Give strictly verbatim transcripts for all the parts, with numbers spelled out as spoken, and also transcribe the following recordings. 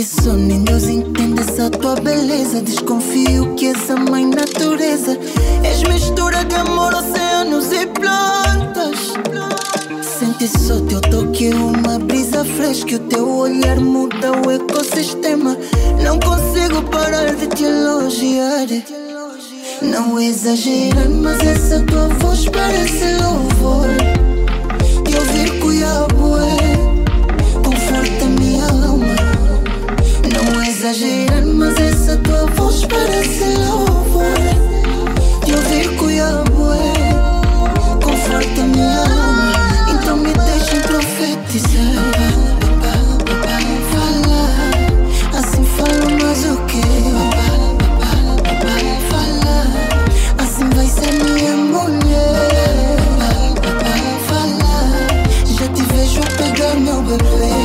só nem Deus entende essa tua beleza. Desconfio que és a mãe natureza. És mistura de amor, oceanos e plantas. Sente só teu toque, uma brisa fresca. O teu olhar muda o ecossistema. Não consigo parar de te elogiar. Não exagerar, mas essa tua voz parece louvor. De ouvir Cuiabué conforta minha alma. Não exagerar, mas essa tua voz parece louvor. De ouvir Cuiabué conforta minha alma. Então me deixem profetizar. Fala, assim falo mais o quê? Fala, assim vai ser minha mulher. Fala, já te vejo pegar meu bebê.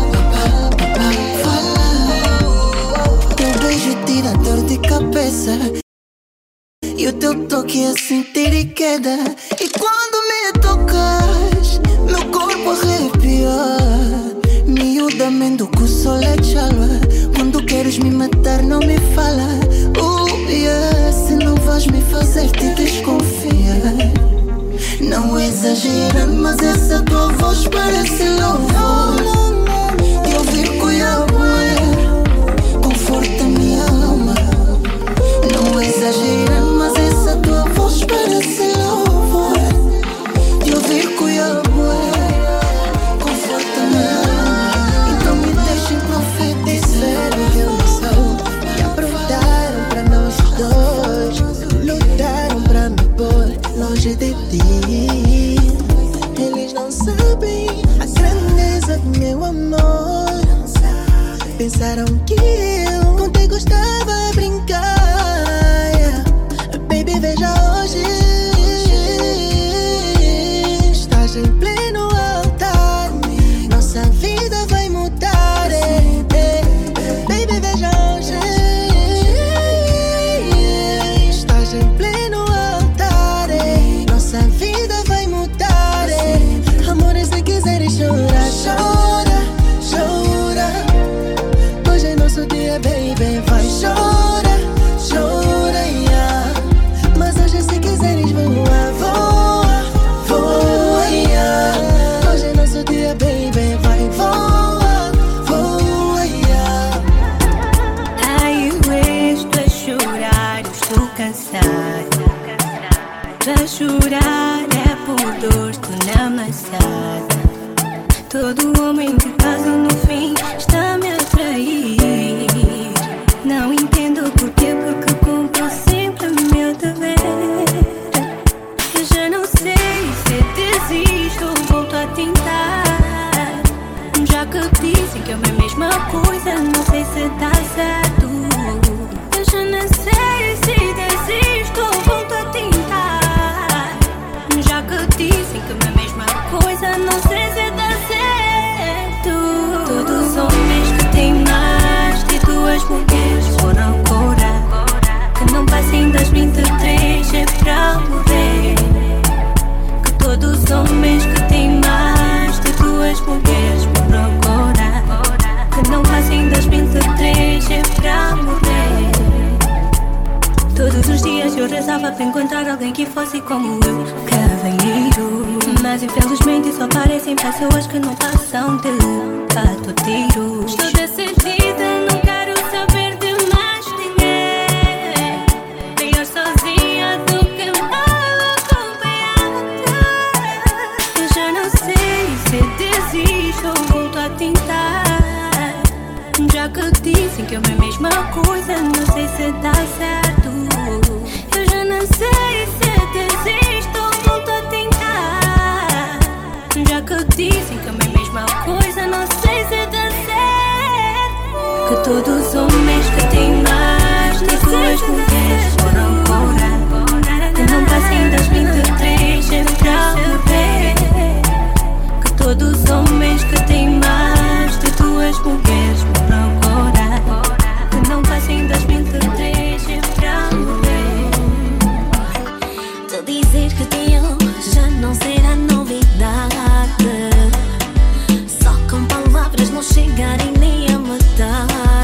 Fala, teu beijo tira dor de cabeça. E o teu toque é sentir e queda. E quando me tocas, meu corpo arrepia. Miudamente que o sol é chalva. Quando queres me matar não me fala. Oh yeah, se não vais me fazer te desconfiar. Não exagera, mas essa tua voz parece louvor. De ouvir Cuiabué conforta minha alma. Não exagera, mas essa tua voz parece louvor. De ouvir Cuiabué conforta minha alma. Então me deixem profetizar. Que eu não sou. E aproveitaram pra nós dois. Lutaram pra me pôr longe de ti. Eles não sabem a grandeza do meu amor. Pensaram que eu contigo estava a brincar. Baby, veja hoje. Estás em pleno altar. Nossa vida vai mudar. Baby, veja hoje. Estás em pleno altar. Nossa vida vai mudar. Amores, se quiseres chorar, chora, chora. Hoje é nosso dia, baby, vai chora, chora, yeah. Mas hoje se quiseres voar, voa, voa, yeah. Hoje é nosso dia, baby, vai voa, voa, yeah. Ai, eu estou a chorar, eu estou cansada. Pra chorar é por dor, estou na amassada. Todo homem que casa no fim está-me a trair. Não entendo porquê, porque cumpro sempre o meu dever. Eu já não sei se desisto ou volto a tentar. Já que dizem que é a mesma coisa, não sei se dá certo. Eu já não sei se desisto ou volto a tentar. Já que dizem que é a mesma coisa, não sei se dá certo. Todos os homens que têm mais de duas mulheres foram cora. Que não passem das vinte e três é pra morrer. Que todos os homens que têm mais de duas mulheres foram cora. Que não passem das vinte e três é pra morrer. Todos os dias eu rezava para encontrar alguém que fosse como eu, cavalheiro. Mas infelizmente só parecem pessoas que não passam de catoteiro. Estou decidida, não quero saber de mais ninguém. Melhor sozinha do que mal acompanhada. Eu já não sei se desisto ou volto a tentar. Já que dizem que é a mesma coisa, não sei se dá certo. Eu já não sei se desisto ou volto a tentar. Já que dizem que é a mesma coisa, não sei se dá certo. Que todos os homens que têm mais de duas mulheres foram cora. Que não passem das vinte e três é pra morrer. Que todos os homens que têm mais de duas mulheres foram cora. Que não passem das vinte e três é pra morrer. Tu dizes que te amo já não será novidade. Só com palavras não chegarem nem a matar.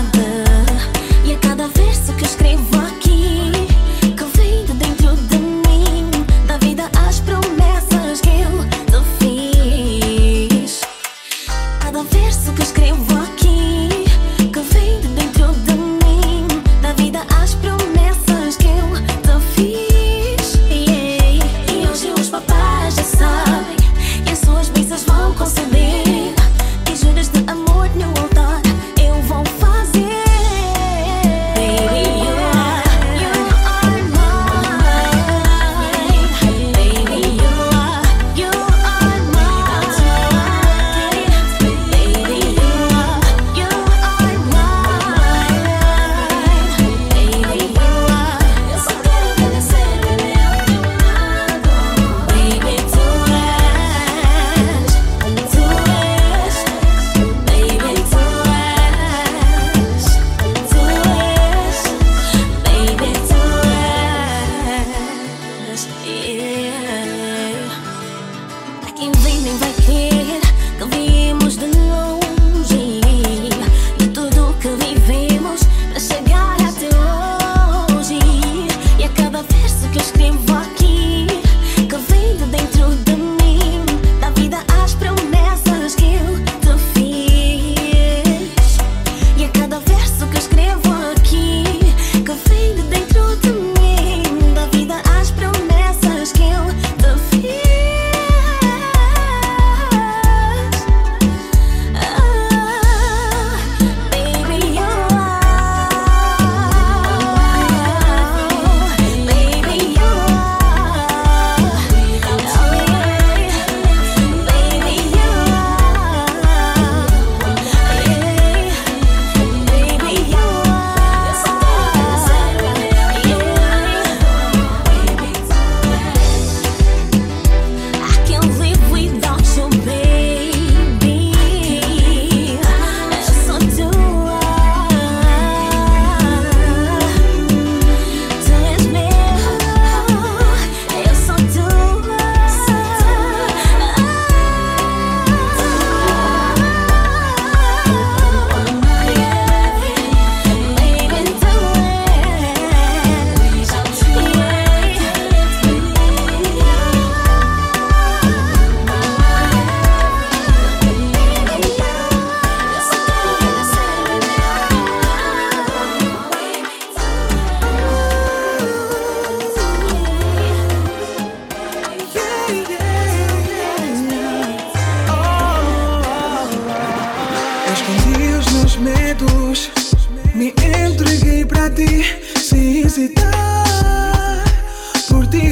entreguei pra ti, sem hesitar, por te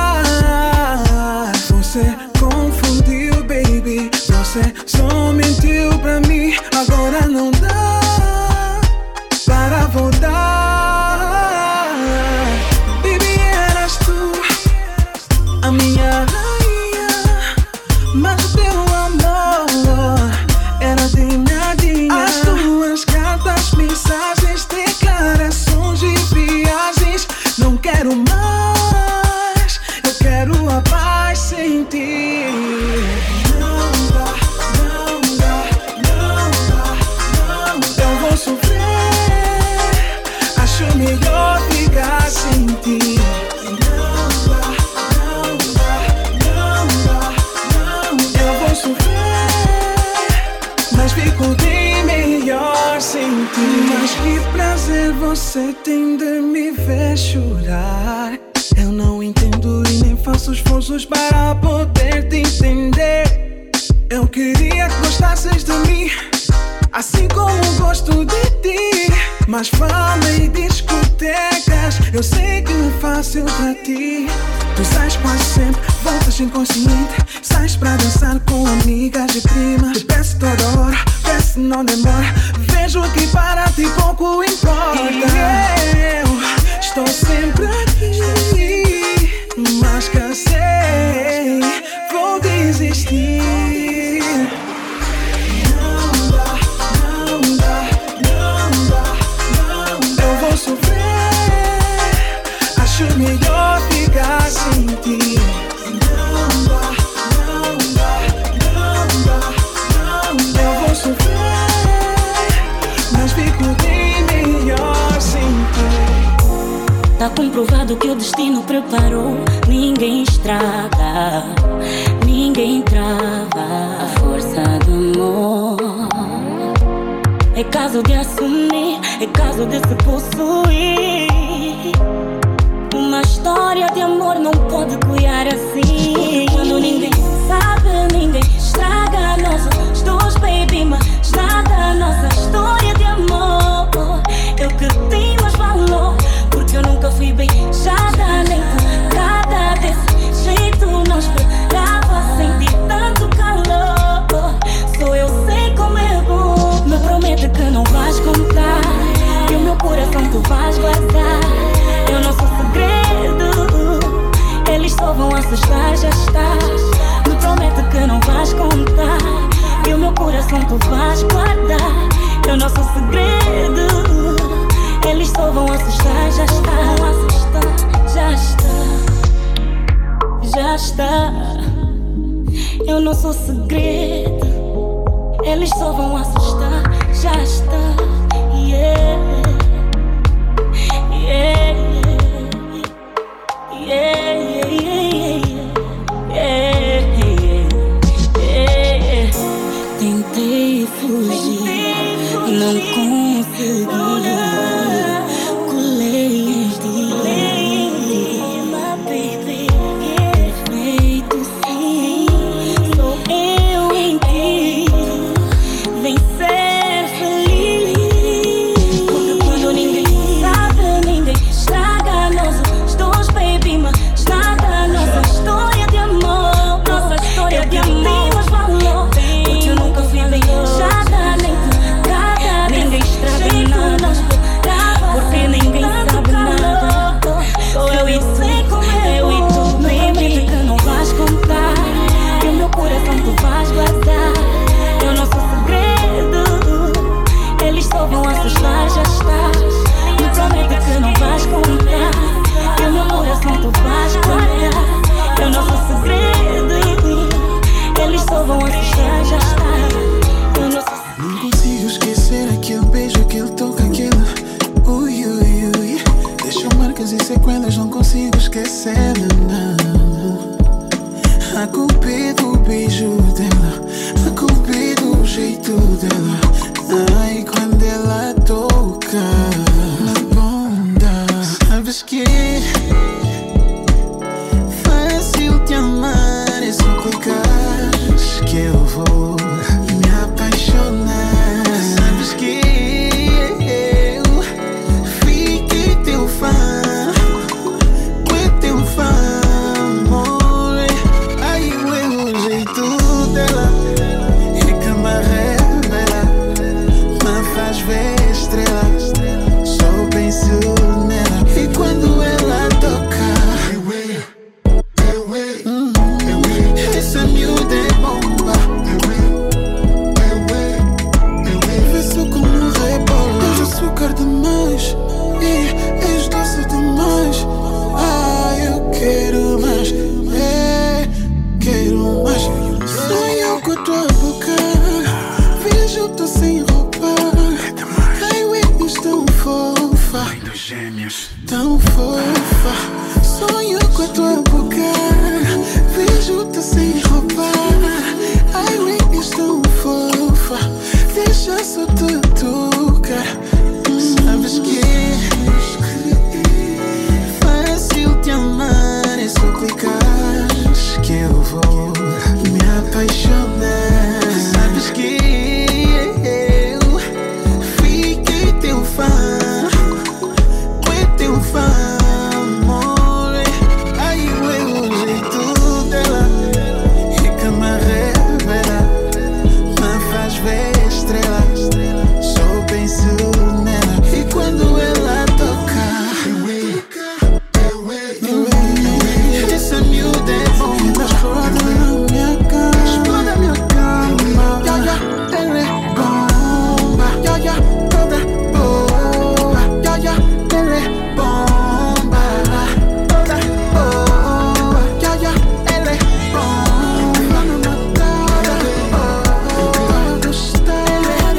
amar. Você confundiu, baby, você só mentiu pra mim. Agora não dá para voltar. Baby, eras tu a minha rainha, mas o teu amor era de nadinha. As tuas cartas, mensagens, declarações e viagens. Não quero mais, eu quero a paz sem ti. Não dá, não dá, não dá, não dá. Eu vou sofrer, acho melhor ficar sem ti. Não dá, não dá, não dá, não dá. Eu vou sofrer, mas fico bem melhor sem ti. Mas que prazer você tem de me ver chorar. Eu não entendo e nem faço esforços para poder te entender. Eu queria que gostasses de mim, assim como gosto de ti. Mas fama e discotecas, eu sei que não é fácil pra ti. Tu sais quase sempre, voltas inconsciente. Sais pra dançar com amigas e primas. Te peço toda hora, peço não demora. Vejo que para ti pouco importa. E eu estou sempre aqui, mas cansei, vou desistir. Não dá, não dá, não dá, não dá. Eu vou sofrer, acho melhor ficar sem ti. Não dá, não dá, não dá, não dá. Eu vou sofrer, mas fico bem melhor sem ti. Tá comprovado que o destino preparou. Ninguém estraga, ninguém trava a força do amor. É caso de assumir, é caso de se possuir. Uma história de amor não pode cuidar assim. Quando ninguém sabe, ninguém estraga nossos dois, baby. Mas nada, nossa história de amor. Eu que tenho mais valor, porque eu nunca fui beijada nem tocada desse jeito. Não esperava sentir tanto calor. Só eu sei como é bom. Me promete que não vais contar, que o meu coração tu vais guardar. Eu não sou segredo, eles só vão assustar, já estás. Me promete que não vais contar, que o meu coração tu vais guardar. Eu não sou segredo, eles só vão assustar, já está. Vão assustar, já está, já está. Eu não sou segredo, eles só vão assustar, já está. Yeah, yeah, yeah, yeah, yeah, yeah, yeah. Tentei fugir, não consegui. me apaixonar. Sabes que eu minhas. Tão fofa, sonho com a tua boca. Vejo-te sem roupa. Ai, Whitney, tão fofa. Deixa só te tocar. Sabes que é fácil te amar, é só clicares que eu vou me apaixonar. Sabes que eu fiquei teu fã, fui teu fã, amor. Ai, o jeito dela é que me revela, me faz ver estrelas. Só penso nela e quando ela toca, essa miúda é bom. Explode na minha cama, explode na minha cama. Ya, ya, ela é bomba. Ya, ya, toda boa. Ya, ya, ela é bomba. Toda boa. Ya, ya, ela é bomba. Não matada, oh, gostei.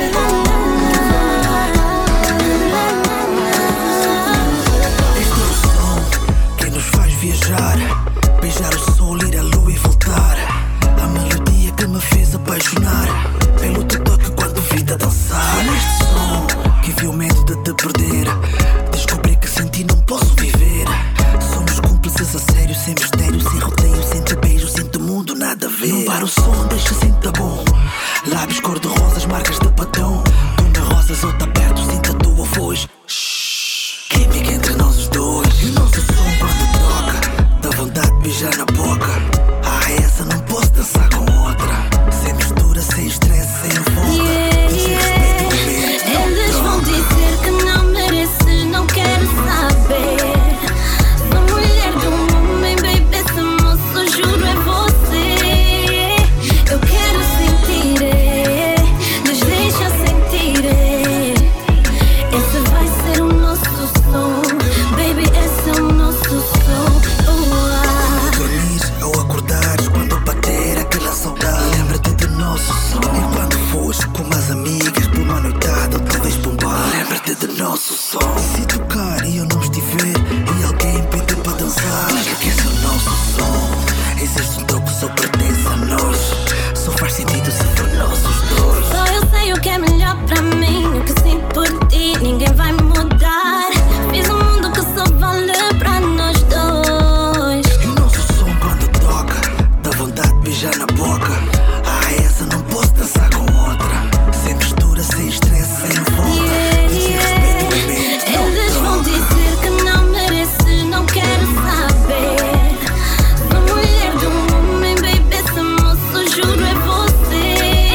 Este é o som que nos faz viajar, beijar o sol, ir à lua e voltar. A melodia que me fez apaixonar pelo teu toque quando vi-te dançar. Foi este som que vi o medo de te perder. Descobri que sem ti não posso viver. Somos cúmplices a sério, sem mistério, sem rodeio, sem te beijo, sem te mundo, nada a ver. Não para o som, deixa sinta bom. Lábios cor-de-rosas, marcas de batom. Tu na rosas, ou tá perto, sinta a tua voz. Shhh, química entre nós os dois. E o nosso som quando toca dá vontade de beijar na boca. Ah, essa não posso dançar com outra. Sem mistura, sem estresse, sem volta. Yeah, Sem respeito e medo, não eles vão troca. dizer que não mereces, não quero saber. Sou mulher de um homem, baby, esse moço, juro é você. Eu quero sentir, é, nos deixa sentir, é. Esse vai ser o nosso som, baby, esse é o nosso som. Oh, ah. Dormir ou acordares quando bater aquela saudade. Lembra-te do nosso som. E quando fores com umas amigas por uma noitada ou talvez por um bar, lembra-te do nosso som. Se tocar e eu não estiver e alguém pedir para dançar, diz-lhe que esse é o nosso som. Existe um toque que só pertence a nós. Só faz sentido se for nossos dois. Só eu sei o que é melhor pra mim. O que sinto por ti, ninguém vai mudar. Fiz um mundo que só vale pra nós dois. E o nosso som quando toca dá vontade de beijar na boca. Ah, essa não posso dançar com outra. Sem mistura, sem estresse, sem volta. Yeah, Sem yeah. respeito e medo, não Eles vão troca. dizer que não mereces, não quero saber. Sou mulher de um homem, baby, esse moço, juro é você.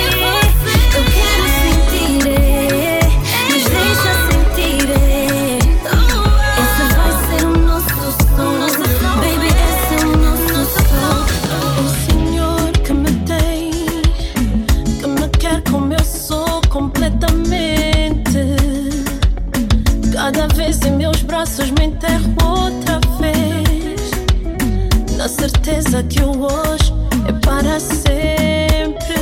Eu quero sentir, é, nos deixa sentir, é. Esse vai ser o nosso som, baby, esse é o nosso som. O Senhor que me tem, que me quer como eu sou completamente. Cada vez em meus braços me enterro outra vez, na certeza que o hoje é para sempre.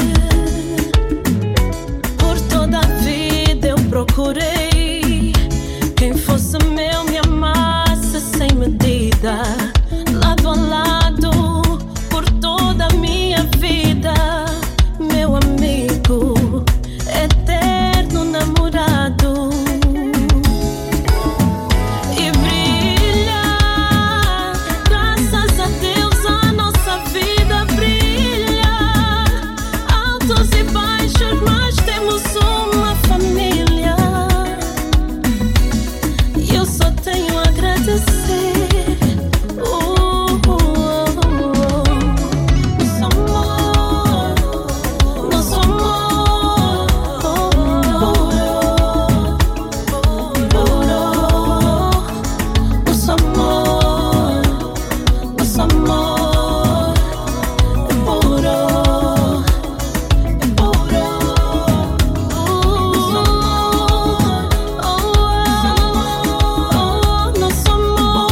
Por toda a vida eu procurei quem fosse meu, me amasse sem medida, lado a lado, por toda a minha vida. Meu amigo, eterno namorado. E brilha, graças a Deus a nossa vida brilha. Altos e baixos, mas temos uma família. E eu só tenho a agradecer. Uh, uh, uh, uh. Nosso amor, nosso amor, puro. Nosso amor, nosso amor é puro, é puro. Nosso amor, oh, oh, nosso amor.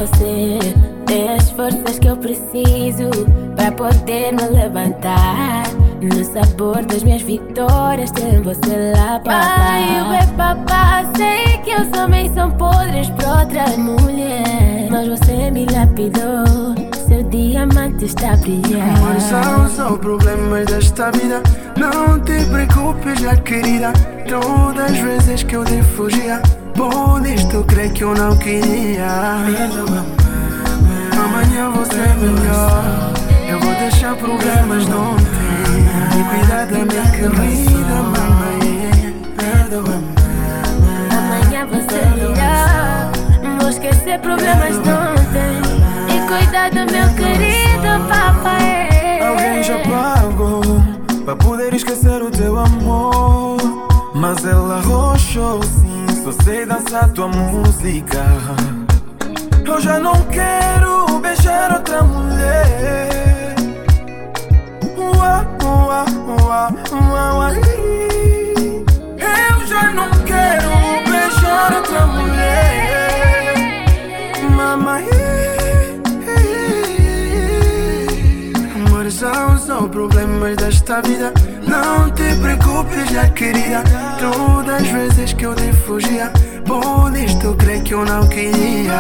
você. É as forças que eu preciso pra poder me levantar. No sabor das minhas vitórias tem você lá, papai. Ai, papá, sei que os homens são podres pra outra mulher, mas você me lapidou, seu diamante está a brilhar. Amor, são só problemas desta vida. Não te preocupes, já querida. Todas as vezes que eu te fugia, podes tu crer que eu não queria. Amanhã você é melhor. Eu vou deixar problemas de ontem e cuidar da minha querida mamãe. Perdoa-me. Amanhã você é melhor. Vou esquecer problemas de ontem e cuidar do meu querido papai. Alguém já pagou pra poder esquecer o teu amor, mas ela arrochou sim, só sei dançar tua música. Eu já não quero beijar outra mulher. Ua, ua, ua, ua, ua. Eu já não quero beijar outra mulher. Mamãe. Amor, são só problemas desta vida. Não te preocupes, já querida. Todas as vezes que eu te fugia, podes tu crer que eu não queria.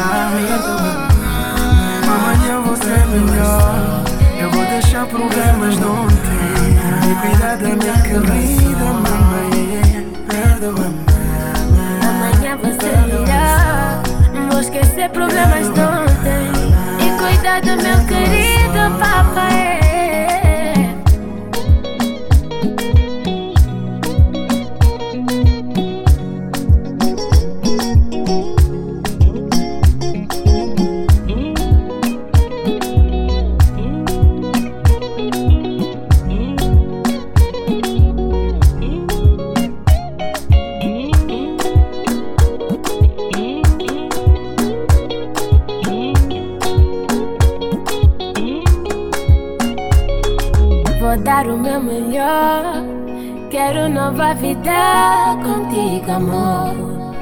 Amanhã você é melhor. Eu vou deixar problemas de ontem e cuidar da minha querida mamãe. Perdoa-me. Amanhã você é melhor. Vou esquecer problemas de ontem e cuidar do meu querido papai. Vou dar o meu melhor. Quero nova vida contigo, amor.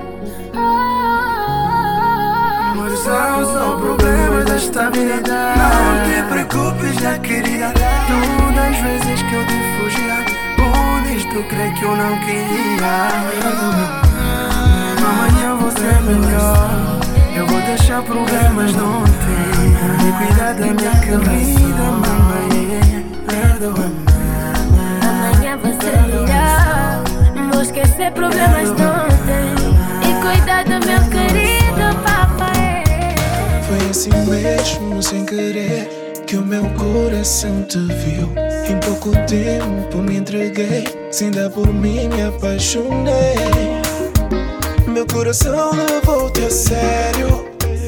Amor, são só problemas desta vida. Não te preocupes, já querida. Todas as vezes que eu te fugia, podes tu crer que eu não queria. Amanhã você é melhor. Eu vou deixar problemas de ontem e cuidar da minha querida mamãe. Perdoa-me. Amanhã você é melhor. Vou esquecer problemas de ontem e cuidar do meu querido papai. Foi assim mesmo, sem querer, que o meu coração te viu. Em pouco tempo me entreguei, sem dar por mim me apaixonei. Meu coração levou-te a sério,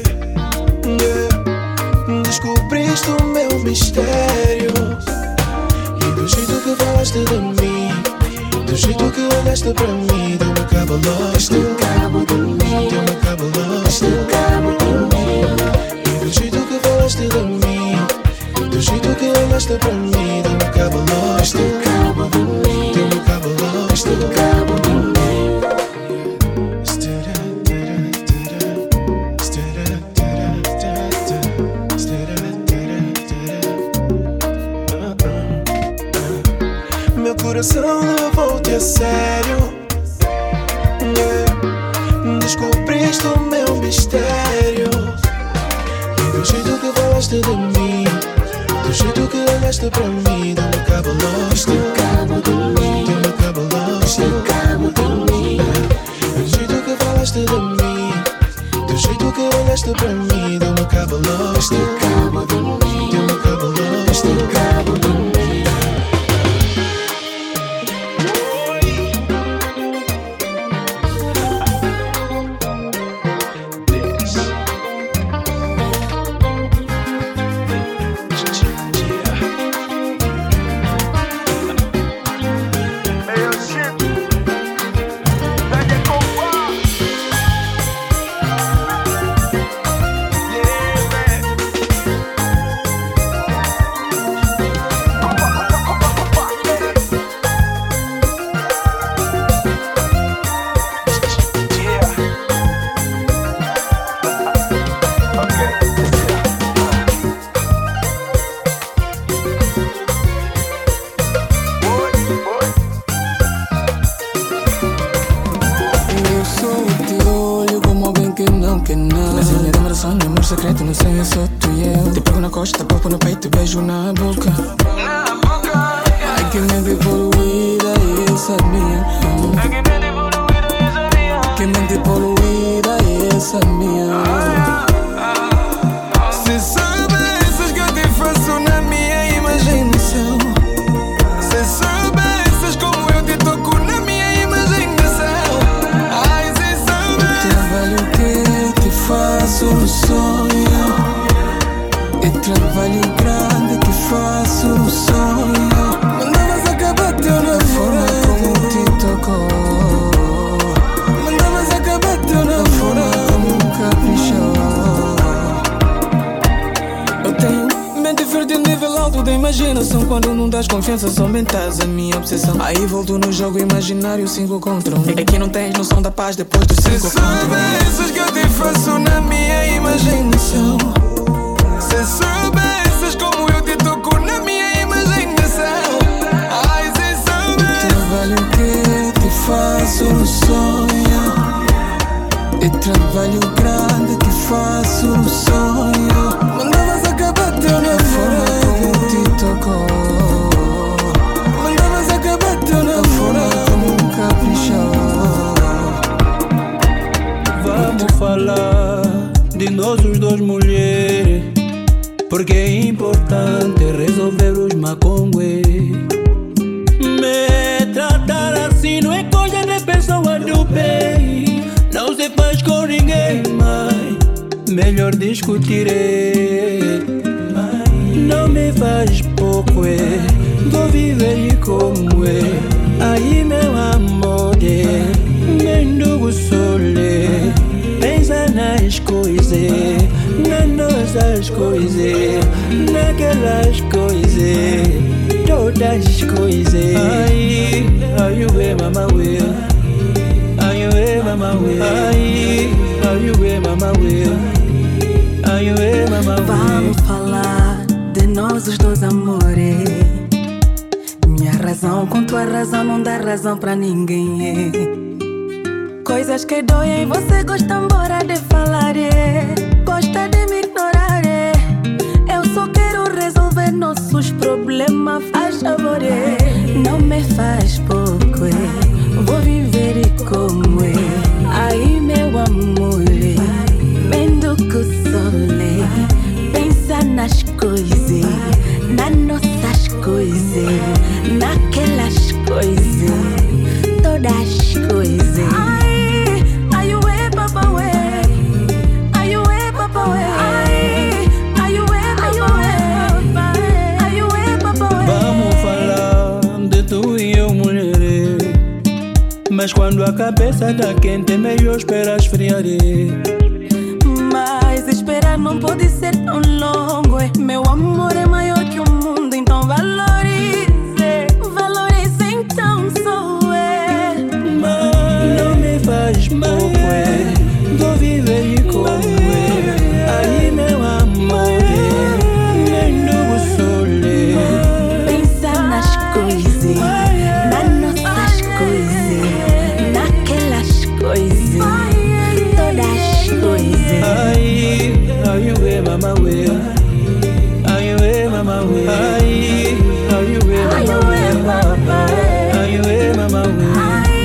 yeah. Descobriste o meu mistério. E do jeito que falaste de mim, do jeito que olhaste pra mim, deu-me cabo lost, cabo de mim, deu-me cabo lost, cabo de mim. E do jeito que falaste de mim, do jeito que olhaste pra mim, deu-me cabo lost, cabo de mim, deu-me cabo lost, cabo de mim. Meu coração levou-te a sério, yeah. Descobriste o meu mistério. E do jeito que falaste de mim, do jeito que olhaste pra mim, deu-me cabo lost, cabo de mim, deu-me cabo lost, cabo de mim. Do jeito que falaste de mim, do jeito que olhaste pra mim, deu-me cabo lost, cabo de mim, deu-me cabo lost, cabo de mim. segredo, não sei, é só tu e eu. Te pego na costa, papo no peito, beijo na boca. Ai, que mente poluída e essa é minha. Que mente poluída e essa é minha. Se soubesses que eu te faço na minha imaginação. Se soubesses como eu te toco na minha imaginação. Ai, se soubesses o trabalho que eu te faço no sonho. E trabalho grande que faço no sonho. Mandavas acabar teu namorado. Como te tocou. Mandavas acabar teu namorado. Como caprichou. Eu tenho mente verde, nível alto da imaginação. Quando não das confiança, somente estás a minha obsessão. Aí volto no jogo imaginário, cinco contra um. É que não tens noção da paz depois dos cinco contra um. Se soubesses que eu te faço na minha imaginação. Se soubesses como eu te toco na minha imaginação. Ai, se soubesses o trabalho que eu te faço no sonho. E trabalho grande que faço no sonho. Mandavas acabar teu namorado. Como te tocou. Mandavas acabar teu namorado. Como caprichou. Vamos falar de nós os dois, mulheres. Porque é importante resolver os macongues. Me tratar assim não é coisa de pessoa do bem. Não se faz com ninguém, mãe. Melhor discutir é. Não me faz pouco, é. Vou viver como é. Aí meu amor é. Mendigo sole. Pensa nas coisas, nas nossas coisas, naquelas coisas, todas as coisas. Ai, ai, ué, mama, ué. Ai, ué, mama, ué. Ai, ai, ué, mama, ué. Ai, ué, mama, ué. Vamos falar de nós os dois, amores. Minha razão com tua razão não dá razão pra ninguém, é. Coisas que doem, você gosta embora de falar, é. Gosta de me ignorar, é. Eu só quero resolver nossos problemas, faz favor, é. Não me faz pouco, é. Vou viver como é. Aí meu amor, é. Mendigo sole. Pensa nas coisas, nas nossas coisas, naquelas coisas, todas as coisas. Vamos falar de tu e eu, mulher. Mas quando a cabeça tá quente é melhor esperar esfriar. Mas esperar não pode ser tão longo, é. Meu amor é maior que o mundo, então valorize. Valorize, então sou eu. Mas não me faz pouco, é. Vou viver como é. Aí meu amor é. Mendigo sole. Pensa nas coisas, nas nossas coisas, naquelas coisas, todas as coisas. Ai, ai, ué, mama, ué. Ai, ué, mama, ué. Ai, ai, ué, mama, ué. Ai, ué, mama, ué.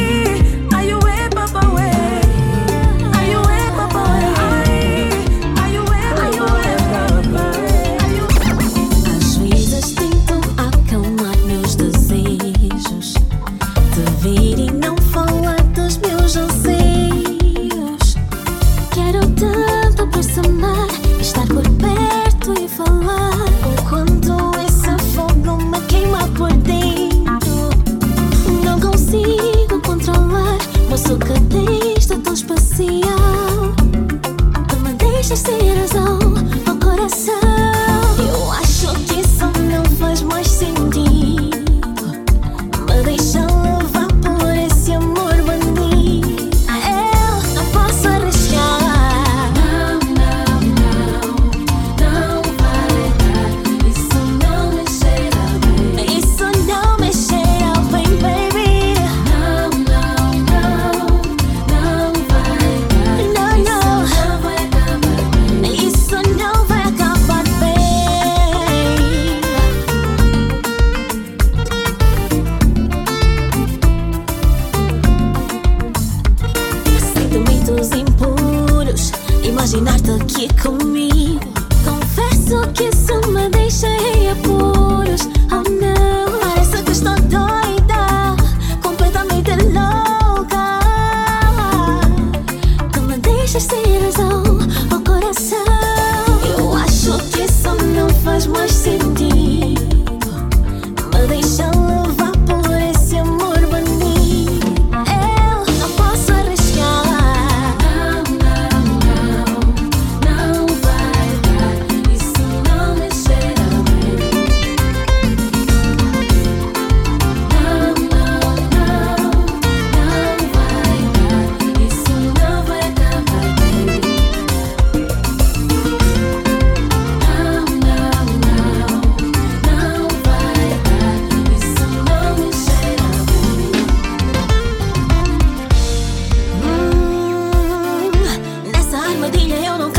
Às vezes tento acalmar meus desejos, te ver e não falar dos meus anseios. Quero tanto aproximar, estar por perto e falar, enquanto esse fogo me queima por dentro. Não consigo controlar, mas o que tens de tão especial que me deixa sem razão, o coração. Eu acho que isso não faz mais sentido. Me deixa levar por esse amor bandido. Eu não posso arriscar. Não, não, não, não vai dar. Isso não me cheira bem. Isso não me cheira bem, baby. Não, não, não, não vai dar. Não, não, isso não vai acabar bem. Isso imaginar-te aqui comigo. Confesso que isso me deixa em apuros. Oh não, parece que estou doida, completamente louca. Tu me deixas sem razão, oh coração. Eu acho que isso não faz mais sentido. Me deixa levar por esse amor bandido. Eu não posso arriscar. Não, não, não, não vai dar. Isso não me cheira bem. Não, não, não, não vai dar. Isso não vai acabar bem. Não, não, não, não vai dar. Isso não me cheira bem. Hum, nessa armadilha eu não